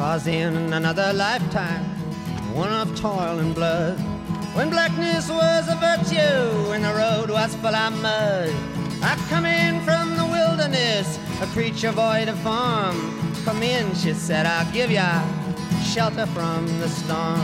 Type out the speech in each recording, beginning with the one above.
'twas in another lifetime, one of toil and blood, when blackness was a virtue and the road was full of mud. I come in from the wilderness, a creature void of form. Come in, she said, I'll give ya shelter from the storm.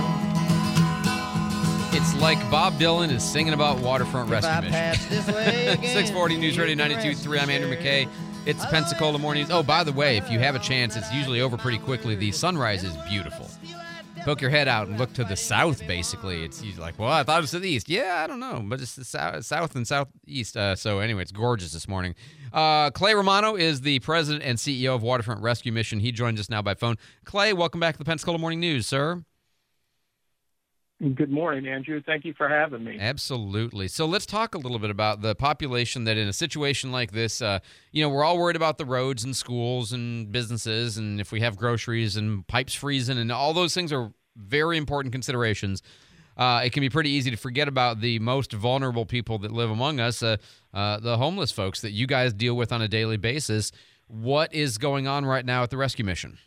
It's like Bob Dylan is singing about Waterfront Rescue Mission. 640 News Radio 92.3. I'm Andrew McKay. It's the Pensacola Mornings. Oh, by the way, if you have a chance, it's usually over pretty quickly. The sunrise is beautiful. Poke your head out and look to the south, basically. It's usually like, well, I thought it was to the east. Yeah, I don't know, but it's the south and southeast. So anyway, it's gorgeous this morning. Clay Romano is the president and CEO of Waterfront Rescue Mission. He joins us now by phone. Clay, welcome back to the Pensacola Morning News, sir. Good morning, Andrew. Thank you for having me. Absolutely. So let's talk a little bit about the population that in a situation like this, we're all worried about the roads and schools and businesses, and if we have groceries and pipes freezing, and all those things are very important considerations. It can be pretty easy to forget about the most vulnerable people that live among us, the homeless folks that you guys deal with on a daily basis. What is going on right now at the rescue mission?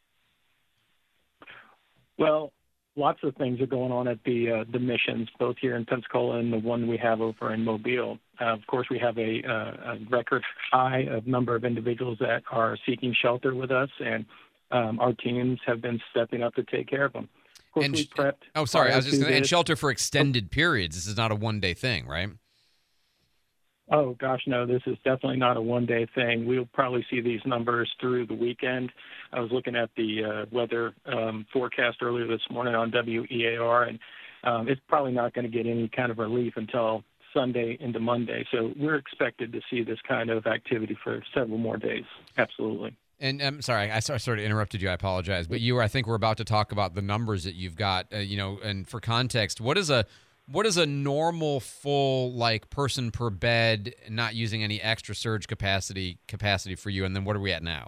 Well, lots of things are going on at the missions, both here in Pensacola and the one we have over in Mobile. Of course, we have a record high of number of individuals that are seeking shelter with us, and our teams have been stepping up to take care of them. Of course, we prepped. Oh, sorry, I was just going to. And shelter for extended periods. This is not a one-day thing, right? Oh, gosh, no, this is definitely not a one-day thing. We'll probably see these numbers through the weekend. I was looking at the weather forecast earlier this morning on WEAR, and it's probably not going to get any kind of relief until Sunday into Monday. So we're expected to see this kind of activity for several more days. Absolutely. And I'm sorry, I sort of interrupted you. I apologize. But I think we're about to talk about the numbers that you've got, and for context, what is a normal full person per bed, not using any extra surge capacity for you? And then what are we at now?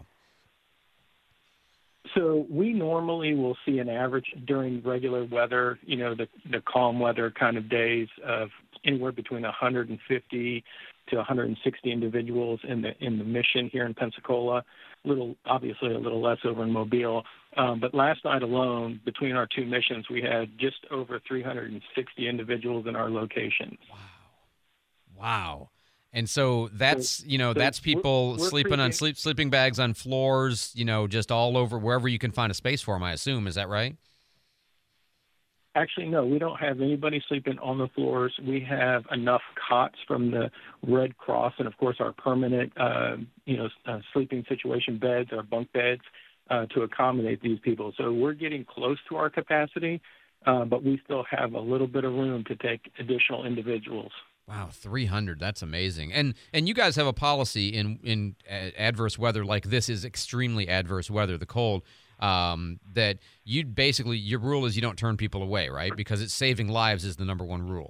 So we normally will see an average during regular weather, the calm weather kind of days of anywhere between 150 to 160 individuals in the mission here in Pensacola. Obviously a little less over in Mobile. But last night alone, between our two missions, we had just over 360 individuals in our locations. Wow. And so that's people sleeping on sleeping bags on floors, just all over, wherever you can find a space for them, I assume. Is that right? Actually, no, we don't have anybody sleeping on the floors. We have enough cots from the Red Cross and, of course, our permanent, sleeping situation beds, our bunk beds, to accommodate these people. So we're getting close to our capacity, but we still have a little bit of room to take additional individuals. Wow, 300. That's amazing. And you guys have a policy in adverse weather like this is extremely adverse weather, the cold, that your rule is you don't turn people away, right? Because it's saving lives is the number one rule.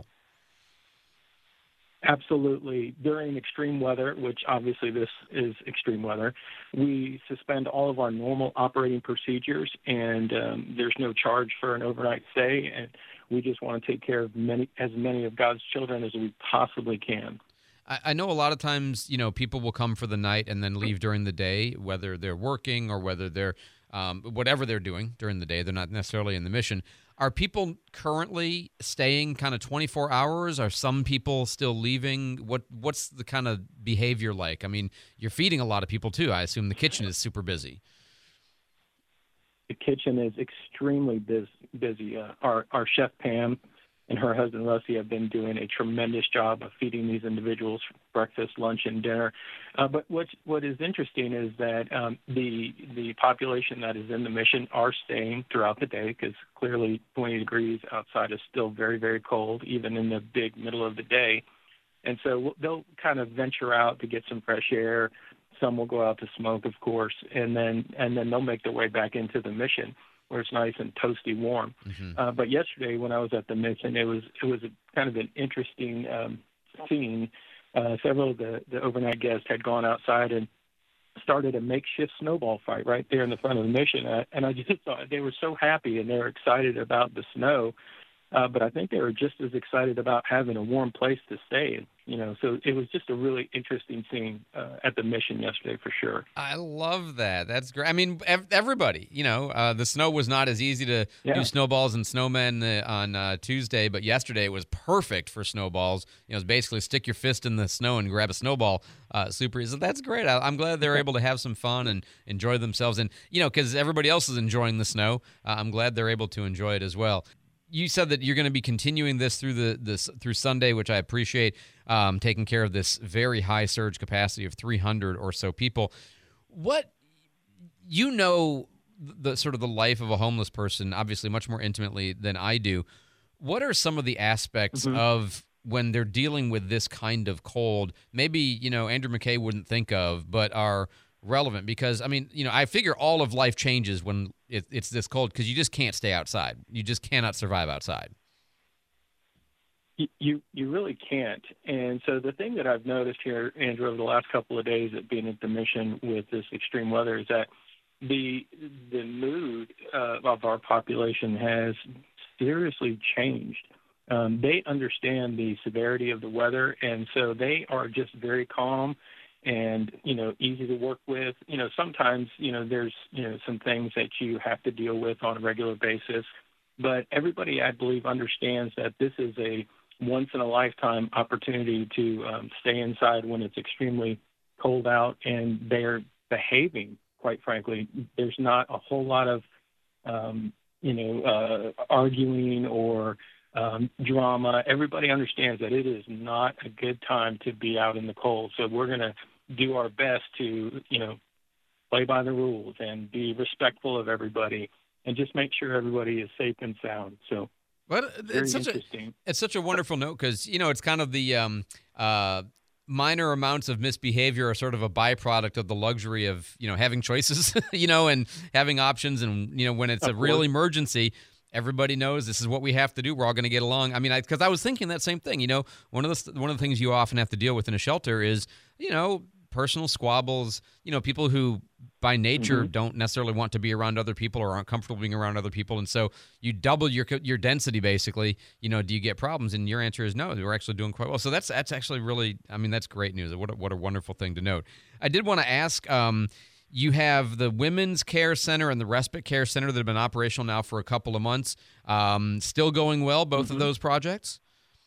Absolutely. During extreme weather, which obviously this is extreme weather, we suspend all of our normal operating procedures, and there's no charge for an overnight stay, and we just want to take care of as many of God's children as we possibly can. I know a lot of times, people will come for the night and then leave during the day, whether they're working or whether they're whatever they're doing during the day. They're not necessarily in the mission. Are people currently staying kind of 24 hours? Are some people still leaving? What's the kind of behavior like? I mean, you're feeding a lot of people too. I assume the kitchen is super busy. The kitchen is extremely busy. Our chef, Pam, and her husband, Rusty, have been doing a tremendous job of feeding these individuals breakfast, lunch, and dinner. But what is interesting is that the population that is in the mission are staying throughout the day because clearly 20 degrees outside is still very, very cold, even in the big middle of the day. And so they'll kind of venture out to get some fresh air. Some will go out to smoke, of course, and then they'll make their way back into the mission, where it's nice and toasty warm. Mm-hmm. But yesterday when I was at the mission, it was a kind of an interesting scene. Several of the overnight guests had gone outside and started a makeshift snowball fight right there in the front of the mission. And I just thought they were so happy and they were excited about the snow. But I think they were just as excited about having a warm place to stay. So it was just a really interesting scene at the mission yesterday for sure. I love that. That's great. I mean, everybody, the snow was not as easy to do snowballs and snowmen on Tuesday, but yesterday it was perfect for snowballs. It's basically stick your fist in the snow and grab a snowball. Super easy. So that's great. I'm glad they're able to have some fun and enjoy themselves. And, because everybody else is enjoying the snow, I'm glad they're able to enjoy it as well. You said that you're going to be continuing this through Sunday, which I appreciate, taking care of this very high surge capacity of 300 or so people. What the sort of the life of a homeless person, obviously much more intimately than I do. What are some of the aspects of when they're dealing with this kind of cold? Maybe Andrew McKay wouldn't think of, but are relevant, because I figure all of life changes when it's this cold, because you just can't stay outside. You just cannot survive outside. You really can't. And so the thing that I've noticed here, Andrew, over the last couple of days at being at the mission with this extreme weather, is that the mood of our population has seriously changed. They understand the severity of the weather, and so they are just very calm and, easy to work with. Sometimes, there's, some things that you have to deal with on a regular basis. But everybody, I believe, understands that this is a once-in-a-lifetime opportunity to stay inside when it's extremely cold out, and they're behaving, quite frankly. There's not a whole lot of, arguing or drama. Everybody understands that it is not a good time to be out in the cold. So we're going to do our best to, play by the rules and be respectful of everybody and just make sure everybody is safe and sound. So it's such a wonderful note, because, it's kind of the minor amounts of misbehavior are sort of a byproduct of the luxury of, having choices, and having options. And, when it's a real emergency, everybody knows this is what we have to do. We're all going to get along. Because I was thinking that same thing. One of the things you often have to deal with in a shelter is, personal squabbles. People who by nature don't necessarily want to be around other people or aren't comfortable being around other people, and so you double your density basically. Do you get problems? And your answer is no. We're actually doing quite well. So that's actually really. That's great news. What a wonderful thing to note. I did want to ask. You have the Women's Care Center and the Respite Care Center that have been operational now for a couple of months. Still going well, both of those projects?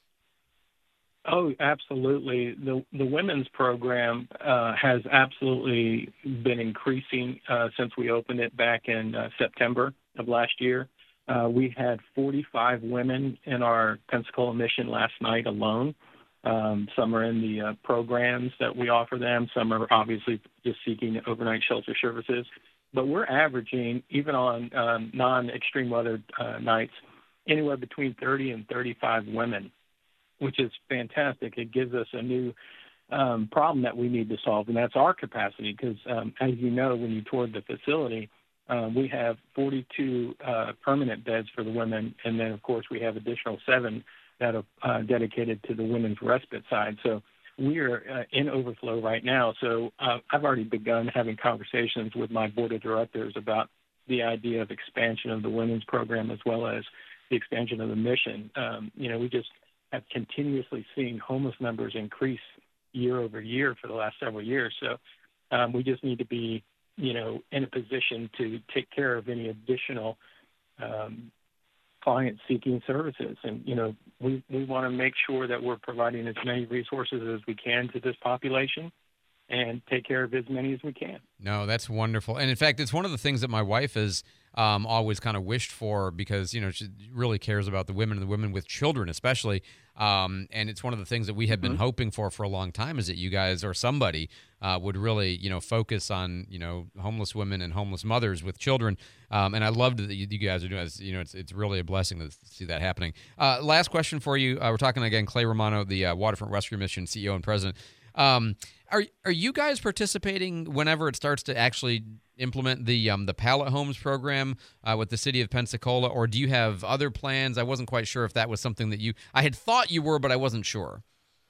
Oh, absolutely. The women's program has absolutely been increasing since we opened it back in September of last year. We had 45 women in our Pensacola mission last night alone. Some are in the programs that we offer them. Some are obviously just seeking overnight shelter services. But we're averaging, even on non-extreme weather nights, anywhere between 30 and 35 women, which is fantastic. It gives us a new problem that we need to solve, and that's our capacity, because, as you know, when you toured the facility, we have 42 permanent beds for the women, and then, of course, we have additional 7 that are dedicated to the women's respite side. So we are in overflow right now. So I've already begun having conversations with my board of directors about the idea of expansion of the women's program as well as the expansion of the mission. We just have continuously seen homeless numbers increase year over year for the last several years. So we just need to be, in a position to take care of any additional clients seeking services. And, we want to make sure that we're providing as many resources as we can to this population and take care of as many as we can. No, that's wonderful. And in fact, it's one of the things that my wife has always kind of wished for, because, she really cares about the women and the women with children especially. And it's one of the things that we have been hoping for a long time, is that you guys or somebody would really, focus on, homeless women and homeless mothers with children. And I loved that you guys are doing this. It's really a blessing to see that happening. Last question for you. We're talking again, Clay Romano, the Waterfront Rescue Mission CEO and president. Are you guys participating whenever it starts to actually implement the pallet homes program with the city of Pensacola, or do you have other plans? I wasn't quite sure if that was something that I had thought you were, but I wasn't sure.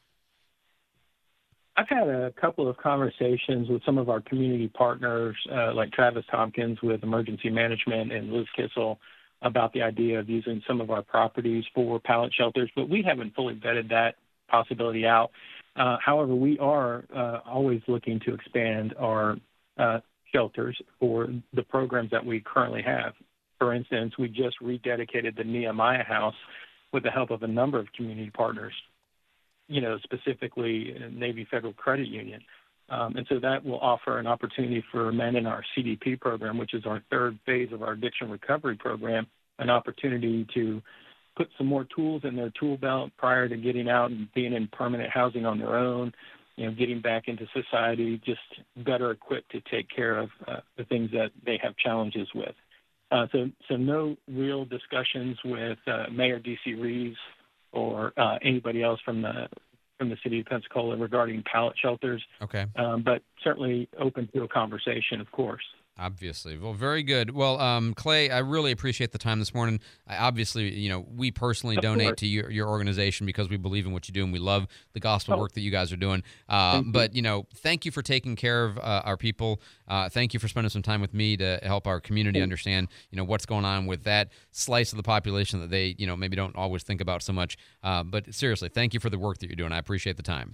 I've had a couple of conversations with some of our community partners, like Travis Tompkins with Emergency Management and Liz Kissel, about the idea of using some of our properties for pallet shelters, but we haven't fully vetted that possibility out. However, we are always looking to expand our shelters for the programs that we currently have. For instance, we just rededicated the Nehemiah House with the help of a number of community partners, specifically Navy Federal Credit Union. And so that will offer an opportunity for men in our CDP program, which is our third phase of our addiction recovery program, an opportunity to put some more tools in their tool belt prior to getting out and being in permanent housing on their own, getting back into society, just better equipped to take care of the things that they have challenges with. So no real discussions with Mayor D.C. Reeves or anybody else from the city of Pensacola regarding pallet shelters. Okay. But certainly open to a conversation, of course. Obviously. Well, very good. Well, Clay, I really appreciate the time this morning. We personally donate to your organization because we believe in what you do and we love the gospel work that you guys are doing. But thank you for taking care of our people. Thank you for spending some time with me to help our community understand, what's going on with that slice of the population that they, maybe don't always think about so much. But seriously, thank you for the work that you're doing. I appreciate the time.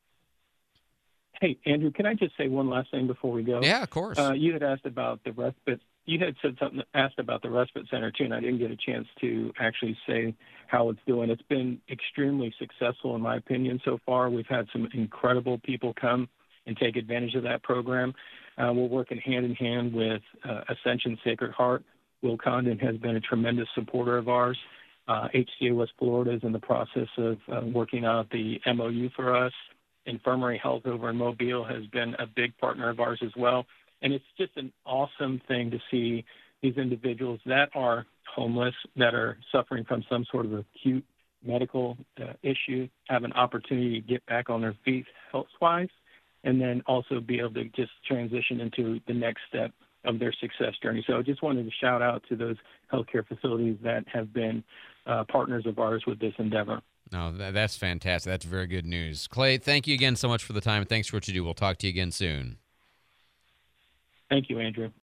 Hey, Andrew, can I just say one last thing before we go? Yeah, of course. You had asked about the respite. You had asked about the respite center too, and I didn't get a chance to actually say how it's doing. It's been extremely successful, in my opinion, so far. We've had some incredible people come and take advantage of that program. We're working hand in hand with Ascension Sacred Heart. Will Condon has been a tremendous supporter of ours. HCA West Florida is in the process of working out the MOU for us. Infirmary Health over in Mobile has been a big partner of ours as well. And it's just an awesome thing to see these individuals that are homeless, that are suffering from some sort of acute medical issue, have an opportunity to get back on their feet health-wise, and then also be able to just transition into the next step of their success journey. So I just wanted to shout out to those healthcare facilities that have been partners of ours with this endeavor. No, that's fantastic. That's very good news. Clay, thank you again so much for the time, and thanks for what you do. We'll talk to you again soon. Thank you, Andrew.